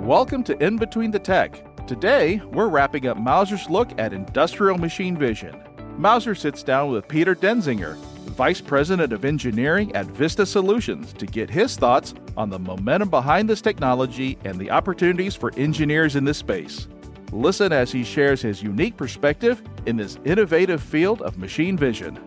Welcome to In Between the Tech. Today, we're wrapping up Mouser's look at industrial machine vision. Mouser sits down with Peter Denzinger, Vice President of Engineering at Vista Solutions, to get his thoughts on the momentum behind this technology and the opportunities for engineers in this space. Listen as he shares his unique perspective in this innovative field of machine vision.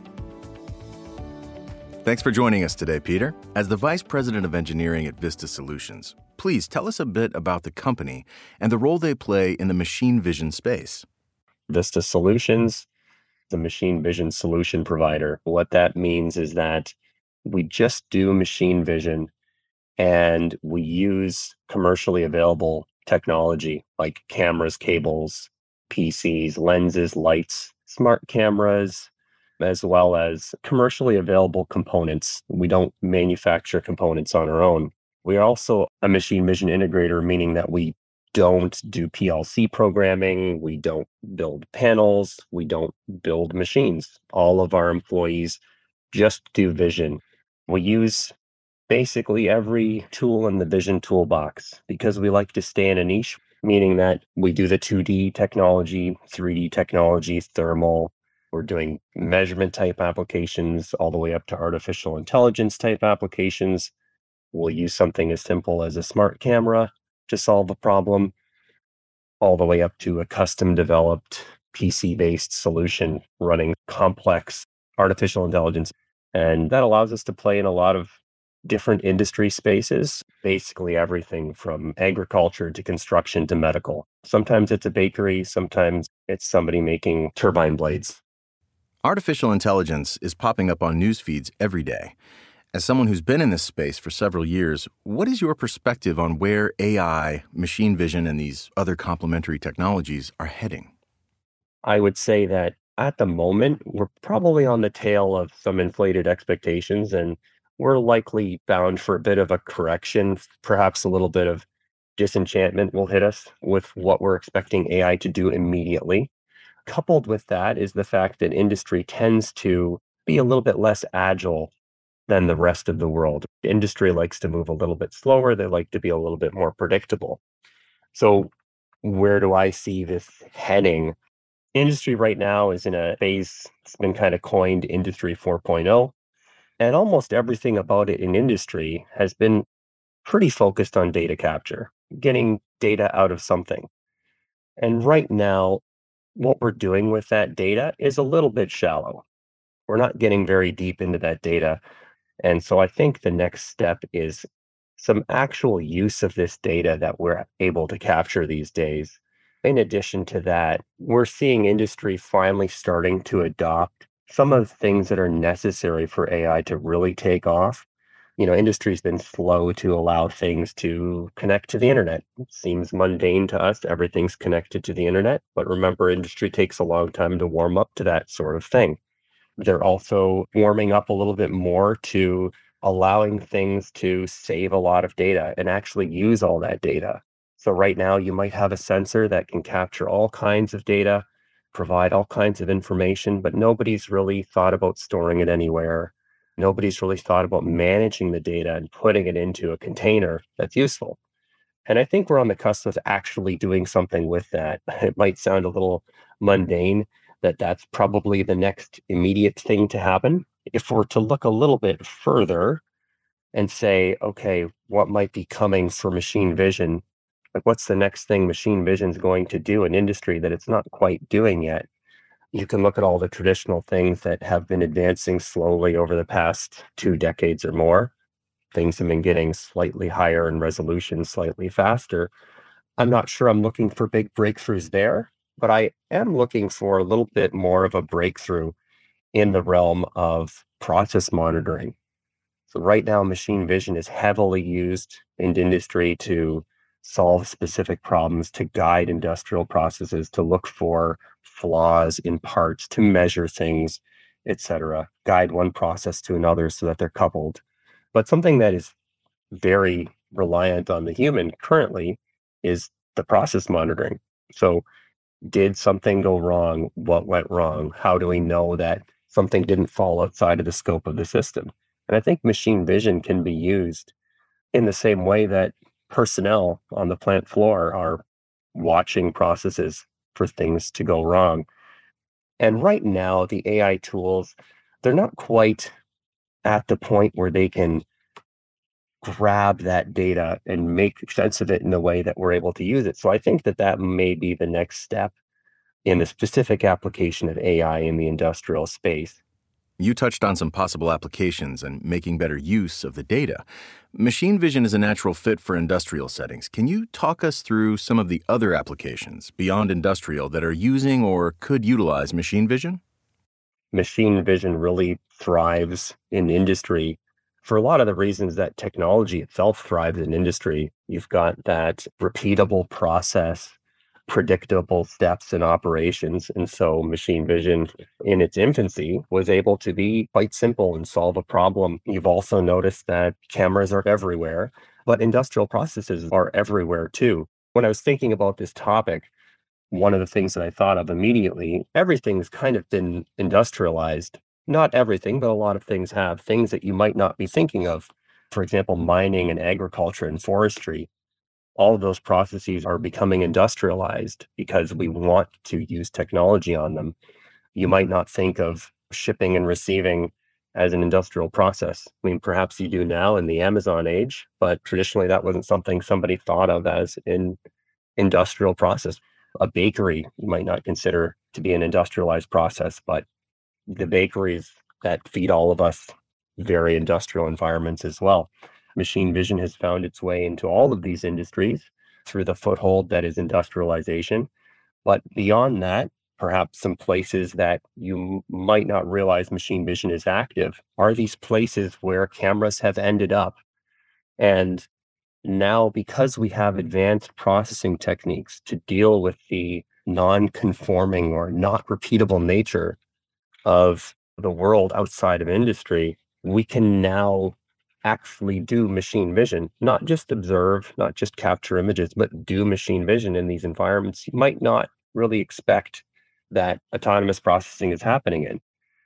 Thanks for joining us today, Peter. As the Vice President of Engineering at Vista Solutions, please tell us a bit about the company and the role they play in the machine vision space. Vista Solutions, the machine vision solution provider. What that means is that we just do machine vision and we use commercially available technology like cameras, cables, PCs, lenses, lights, smart cameras, as well as commercially available components. We don't manufacture components on our own. We are also a machine vision integrator, meaning that we don't do PLC programming, we don't build panels, we don't build machines. All of our employees just do vision. We use basically every tool in the vision toolbox because we like to stay in a niche, meaning that we do the 2D technology, 3D technology, thermal. We're doing measurement type applications all the way up to artificial intelligence type applications. We'll use something as simple as a smart camera to solve a problem, all the way up to a custom developed PC-based solution running complex artificial intelligence. And that allows us to play in a lot of different industry spaces, basically everything from agriculture to construction to medical. Sometimes it's a bakery, sometimes it's somebody making turbine blades. Artificial intelligence is popping up on news feeds every day. As someone who's been in this space for several years, what is your perspective on where AI, machine vision, and these other complementary technologies are heading? I would say that at the moment, we're probably on the tail of some inflated expectations, and we're likely bound for a bit of a correction. Perhaps a little bit of disenchantment will hit us with what we're expecting AI to do immediately. Coupled with that is the fact that industry tends to be a little bit less agile than the rest of the world. Industry likes to move a little bit slower. They like to be a little bit more predictable. So where do I see this heading? Industry right now is in a phase, it's been kind of coined Industry 4.0. And almost everything about it in industry has been pretty focused on data capture, getting data out of something. And right now, what we're doing with that data is a little bit shallow. We're not getting very deep into that data. And so I think the next step is some actual use of this data that we're able to capture these days. In addition to that, we're seeing industry finally starting to adopt some of the things that are necessary for AI to really take off. Industry's been slow to allow things to connect to the internet. It seems mundane to us. Everything's connected to the internet. But remember, industry takes a long time to warm up to that sort of thing. They're also warming up a little bit more to allowing things to save a lot of data and actually use all that data. So right now, you might have a sensor that can capture all kinds of data, provide all kinds of information, but nobody's really thought about storing it anywhere. Nobody's really thought about managing the data and putting it into a container that's useful. And I think we're on the cusp of actually doing something with that. It might sound a little mundane, that's probably the next immediate thing to happen. If we're to look a little bit further and say, okay, what might be coming for machine vision? Like, what's the next thing machine vision is going to do in industry that it's not quite doing yet? You can look at all the traditional things that have been advancing slowly over the past 2 decades or more. Things have been getting slightly higher in resolution, slightly faster. I'm not sure I'm looking for big breakthroughs there, but I am looking for a little bit more of a breakthrough in the realm of process monitoring. So right now, machine vision is heavily used in industry to solve specific problems, to guide industrial processes, to look for flaws in parts, to measure things, etc., guide one process to another so that they're coupled. But something that is very reliant on the human currently is the process monitoring. So did something go wrong? What went wrong? How do we know that something didn't fall outside of the scope of the system? And I think machine vision can be used in the same way that personnel on the plant floor are watching processes for things to go wrong. And right now, the AI tools, they're not quite at the point where they can grab that data and make sense of it in a way that we're able to use it. So I think that that may be the next step in the specific application of AI in the industrial space. You touched on some possible applications and making better use of the data. Machine vision is a natural fit for industrial settings. Can you talk us through some of the other applications beyond industrial that are using or could utilize machine vision? Machine vision really thrives in industry for a lot of the reasons that technology itself thrives in industry. You've got that repeatable process, predictable steps and operations. And so machine vision in its infancy was able to be quite simple and solve a problem. You've also noticed that cameras are everywhere, but industrial processes are everywhere too. When I was thinking about this topic, one of the things that I thought of immediately, everything's kind of been industrialized. Not everything, but a lot of things have things that you might not be thinking of. For example, mining and agriculture and forestry, all of those processes are becoming industrialized because we want to use technology on them. You might not think of shipping and receiving as an industrial process. I mean, perhaps you do now in the Amazon age, but traditionally that wasn't something somebody thought of as an industrial process. A bakery you might not consider to be an industrialized process, but the bakeries that feed all of us, very industrial environments as well. Machine vision has found its way into all of these industries through the foothold that is industrialization. But beyond that, perhaps some places that you might not realize machine vision is active are these places where cameras have ended up. And now, because we have advanced processing techniques to deal with the non-conforming or not repeatable nature of the world outside of industry, we can now actually do machine vision, not just observe, not just capture images, but do machine vision in these environments you might not really expect that autonomous processing is happening in.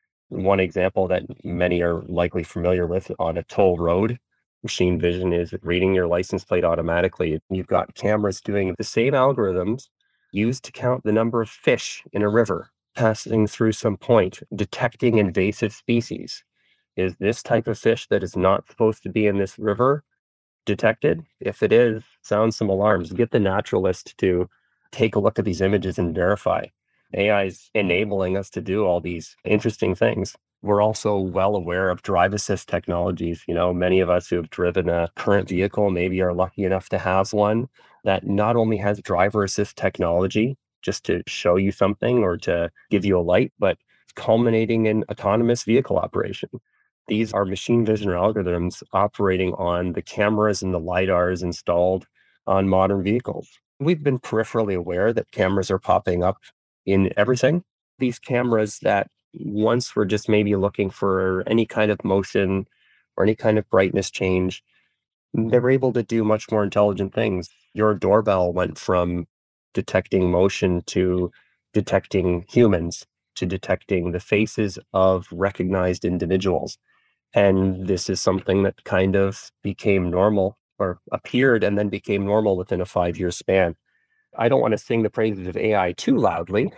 One example that many are likely familiar with on a toll road, machine vision is reading your license plate automatically. You've got cameras doing the same algorithms used to count the number of fish in a river passing through some point, detecting invasive species. Is this type of fish that is not supposed to be in this river detected? If it is, sound some alarms. Get the naturalist to take a look at these images and verify. AI is enabling us to do all these interesting things. We're also well aware of drive assist technologies. You know, many of us who have driven a current vehicle maybe are lucky enough to have one that not only has driver assist technology just to show you something or to give you a light, but it's culminating in autonomous vehicle operation. These are machine vision algorithms operating on the cameras and the LiDARs installed on modern vehicles. We've been peripherally aware that cameras are popping up in everything. These cameras that once were just maybe looking for any kind of motion or any kind of brightness change, they were able to do much more intelligent things. Your doorbell went from detecting motion to detecting humans to detecting the faces of recognized individuals. And this is something that kind of became normal or appeared and then became normal within a 5-year span. I don't want to sing the praises of AI too loudly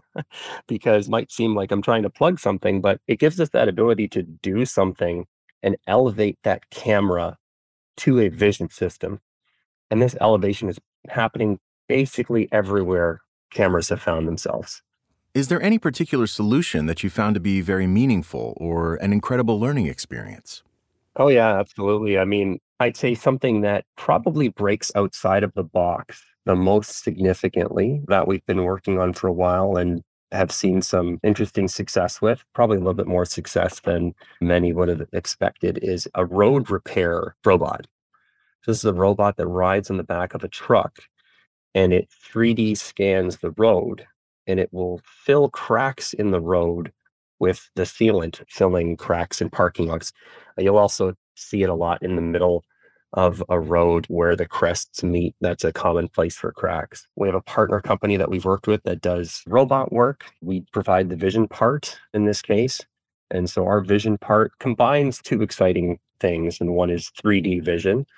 because it might seem like I'm trying to plug something, but it gives us that ability to do something and elevate that camera to a vision system. And this elevation is happening basically everywhere cameras have found themselves. Is there any particular solution that you found to be very meaningful or an incredible learning experience? Oh, yeah, absolutely. I mean, I'd say something that probably breaks outside of the box the most significantly that we've been working on for a while and have seen some interesting success with, probably a little bit more success than many would have expected, is a road repair robot. This is a robot that rides on the back of a truck and it 3D scans the road and it will fill cracks in the road with the sealant, filling cracks in parking lots. You'll also see it a lot in the middle of a road where the crests meet. That's a common place for cracks. We have a partner company that we've worked with that does robot work. We provide the vision part in this case. And so our vision part combines two exciting things. And one is 3D vision,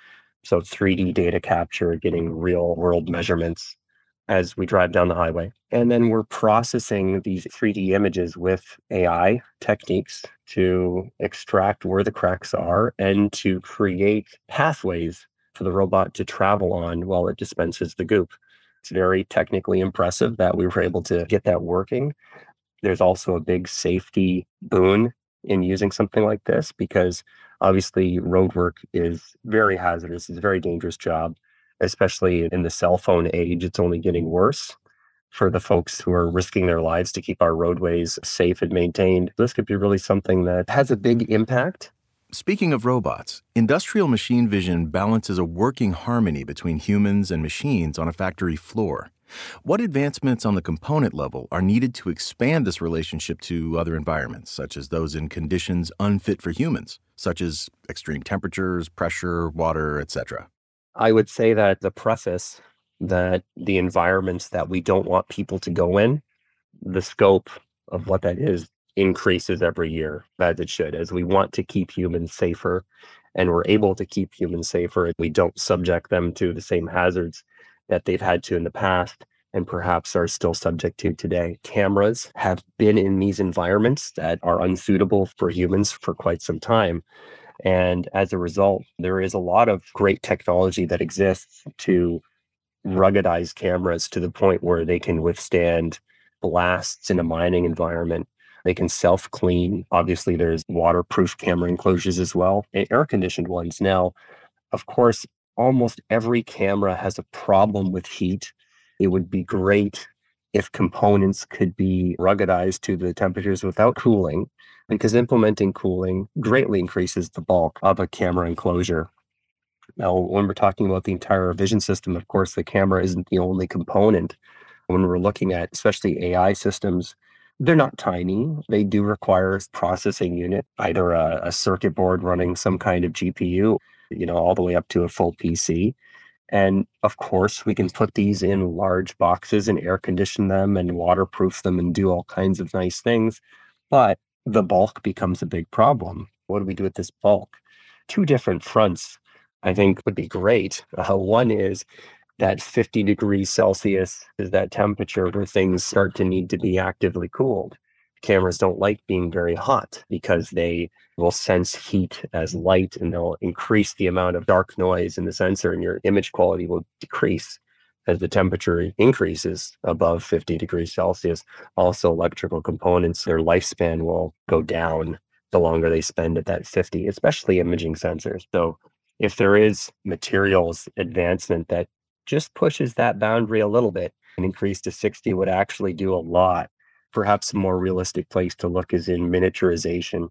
So 3D data capture, getting real world measurements as we drive down the highway. And then we're processing these 3D images with AI techniques to extract where the cracks are and to create pathways for the robot to travel on while it dispenses the goop. It's very technically impressive that we were able to get that working. There's also a big safety boon in using something like this because obviously road work is very hazardous. It's a very dangerous job, especially in the cell phone age. It's only getting worse for the folks who are risking their lives to keep our roadways safe and maintained. This could be really something that has a big impact. Speaking of robots, industrial machine vision balances a working harmony between humans and machines on a factory floor. What advancements on the component level are needed to expand this relationship to other environments, such as those in conditions unfit for humans, such as extreme temperatures, pressure, water, etc.? I would say that the preface that the environments that we don't want people to go in, the scope of what that is increases every year, as it should, as we want to keep humans safer and we're able to keep humans safer. We don't subject them to the same hazards that they've had to in the past and perhaps are still subject to today. Cameras have been in these environments that are unsuitable for humans for quite some time. And as a result, there is a lot of great technology that exists to ruggedize cameras to the point where they can withstand blasts in a mining environment. They can self-clean. Obviously, there's waterproof camera enclosures as well, and air-conditioned ones. Now, of course, almost every camera has a problem with heat. It would be great if components could be ruggedized to the temperatures without cooling, because implementing cooling greatly increases the bulk of a camera enclosure. Now, when we're talking about the entire vision system, of course, the camera isn't the only component. When we're looking at especially AI systems, they're not tiny. They do require a processing unit, either a circuit board running some kind of GPU, all the way up to a full PC. And of course, we can put these in large boxes and air condition them and waterproof them and do all kinds of nice things. But the bulk becomes a big problem. What do we do with this bulk? Two different fronts, I think, would be great. One is that 50 degrees Celsius is that temperature where things start to need to be actively cooled. Cameras don't like being very hot because they will sense heat as light and they'll increase the amount of dark noise in the sensor and your image quality will decrease as the temperature increases above 50 degrees Celsius. Also, electrical components, their lifespan will go down the longer they spend at that 50, especially imaging sensors. So if there is materials advancement that just pushes that boundary a little bit, an increase to 60 would actually do a lot. Perhaps a more realistic place to look is in miniaturization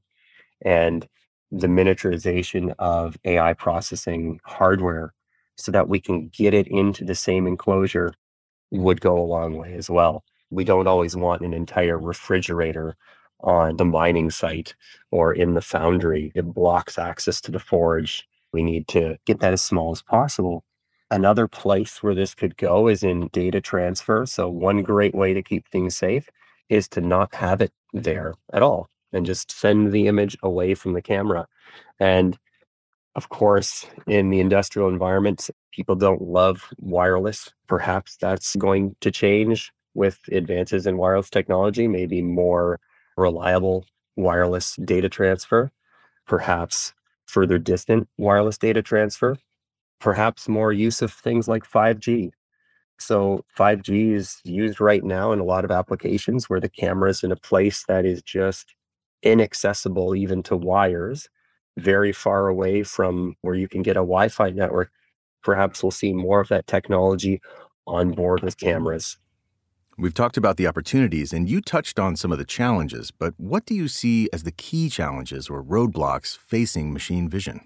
and the miniaturization of AI processing hardware so that we can get it into the same enclosure would go a long way as well. We don't always want an entire refrigerator on the mining site or in the foundry. It blocks access to the forge. We need to get that as small as possible. Another place where this could go is in data transfer. So one great way to keep things safe is to not have it there at all and just send the image away from the camera. And of course, in the industrial environment, people don't love wireless. Perhaps that's going to change with advances in wireless technology, maybe more reliable wireless data transfer, perhaps further distant wireless data transfer, perhaps more use of things like 5G. So 5G is used right now in a lot of applications where the camera is in a place that is just inaccessible even to wires, very far away from where you can get a Wi-Fi network. Perhaps we'll see more of that technology on board with cameras. We've talked about the opportunities, and you touched on some of the challenges, but what do you see as the key challenges or roadblocks facing machine vision?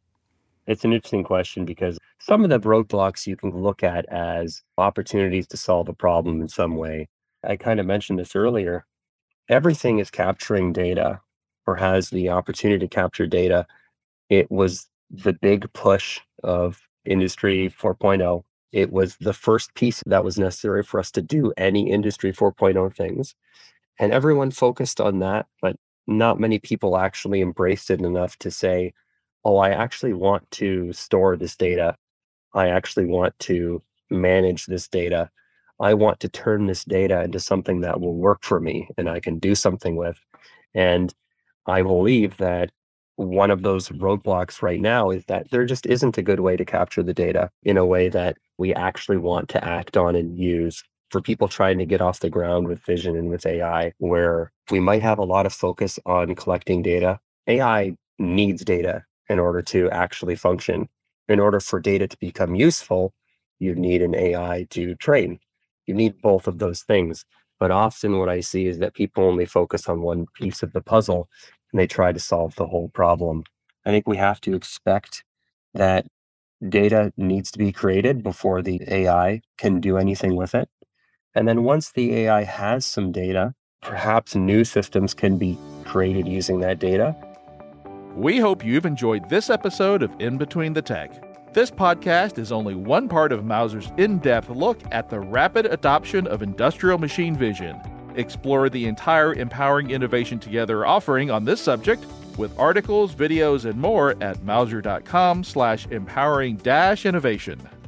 It's an interesting question because some of the roadblocks you can look at as opportunities to solve a problem in some way. I kind of mentioned this earlier. Everything is capturing data or has the opportunity to capture data. It was the big push of Industry 4.0. It was the first piece that was necessary for us to do any Industry 4.0 things. And everyone focused on that, but not many people actually embraced it enough to say, oh, I actually want to store this data. I actually want to manage this data. I want to turn this data into something that will work for me and I can do something with. And I believe that one of those roadblocks right now is that there just isn't a good way to capture the data in a way that we actually want to act on and use for people trying to get off the ground with vision and with AI, where we might have a lot of focus on collecting data. AI needs data in order to actually function. In order for data to become useful, you need an AI to train. You need both of those things. But often what I see is that people only focus on one piece of the puzzle and they try to solve the whole problem. I think we have to expect that data needs to be created before the AI can do anything with it. And then once the AI has some data, perhaps new systems can be created using that data. We hope you've enjoyed this episode of In Between the Tech. This podcast is only one part of Mouser's in-depth look at the rapid adoption of industrial machine vision. Explore the entire Empowering Innovation Together offering on this subject with articles, videos, and more at mouser.com/empowering-innovation.